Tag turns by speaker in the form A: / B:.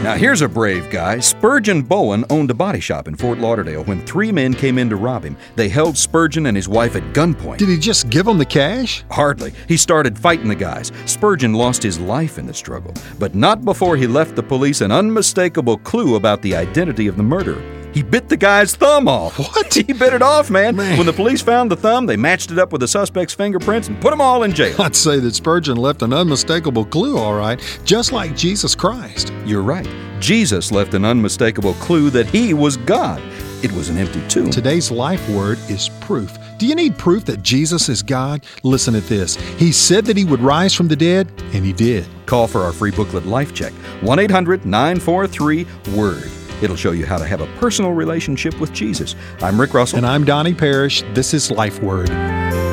A: Now here's a brave guy. Spurgeon Bowen owned a body shop in Fort Lauderdale. When 3 men came in to rob him, they held Spurgeon and his wife at gunpoint.
B: Did he just give them the cash?
A: Hardly. He started fighting the guys. Spurgeon lost his life in the struggle, but not before he left the police an unmistakable clue about the identity of the murderer. He bit the guy's thumb off.
B: What?
A: He bit it off, man. When the police found the thumb, they matched it up with the suspect's fingerprints and put them all in jail.
B: I'd say that Spurgeon left an unmistakable clue, all right, just like Jesus Christ.
A: You're right. Jesus left an unmistakable clue that he was God. It was an empty tomb.
B: Today's life word is proof. Do you need proof that Jesus is God? Listen at this. He said that he would rise from the dead, and he did.
A: Call for our free booklet, Life Check, 1-800-943-WORD. It'll show you how to have a personal relationship with Jesus. I'm Rick Russell.
B: And I'm Donnie Parrish. This is Life Word.